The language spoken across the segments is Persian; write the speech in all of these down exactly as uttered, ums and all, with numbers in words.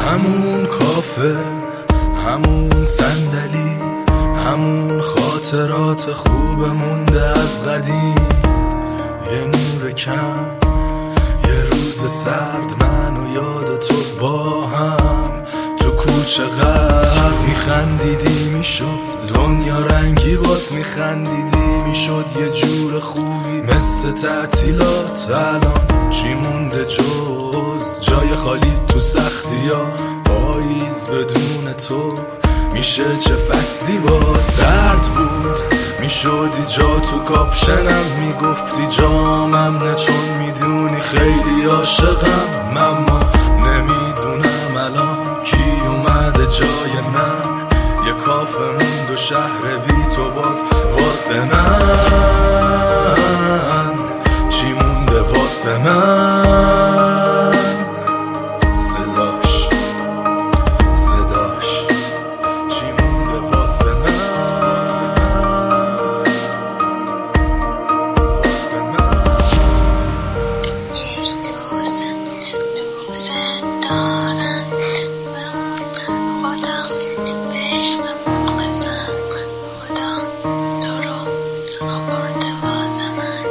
همون کافه، همون صندلی، همون خاطرات خوب مونده از قدیم. یه نور کم، یه روز سرد، من و یاد تو با هم تو کوچه قبل میخندیدی، میشد دنیا رنگی بات، میخندیدی میشد یه جور خوبی مثل تعطیلات. الان چی مونده جز جای خالی تو سختی ها؟ پاییز بدون تو میشه چه فصلی؟ با سرد بود میشدی جا تو کاپشنم، میگفتی جامم نه چون میدونی خیلی عاشقم. اما نمیدونم الان کی اومده جای من، یه کافه موند و شهر بی تو باز واسه من. چی مونده واسه من؟ صداش صداش چی مونده واسه من؟ واسه من یک دوست دوست دارم، خدا بهش من مخلصم، خدا تو رو آورده واسه من.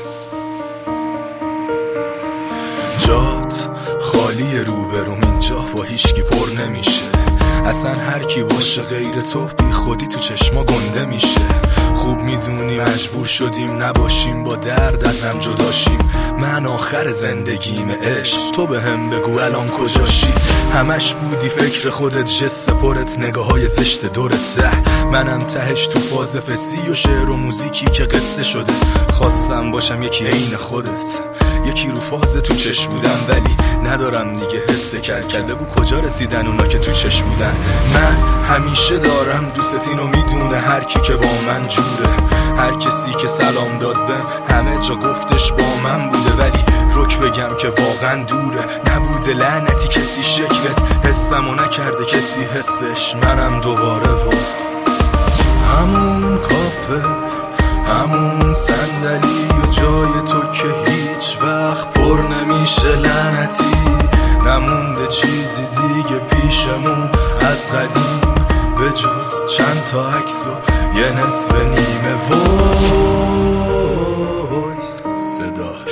جات خالی روبروم، اینجا با هیچکی پر نمیشه. اصلا هر کی باشه غیر تو بی خودی تو چشما گنده میشه. خوب میدونی مجبور شدیم نباشیم، با درد ازم جداشیم. من آخر زندگیم عشق، تو به هم بگو الان کجاشی؟ همش بودی فکر خودت، جس پرت، نگاه های زشت دورت ته. منم تهش تو فاز فسی و شعر و موزیکی که قصه شده. خواستم باشم یکی عین خودت، یکی رو فاز تو چشم بودن، ولی ندارم دیگه حس کرکله. بو کجا رسیدن اونا که تو چشم بودن؟ من همیشه دارم دوست، اینو میدونه هر کی که با من جوره. هر کسی که سلام داد به همه جا گفتش با من بوده، ولی رک بگم که واقعا دوره. نبوده لعنتی کسی شکلت، حسمو نکرده کسی حسش. منم دوباره و همون کافه، همون صندلی و جای تو که هیچ وقت پر نمیشه لعنتی. نمونده چیزی دیگه پیشمون از قدیم، به جز چند تا عکس و یه نصف نیمه وایس. صدا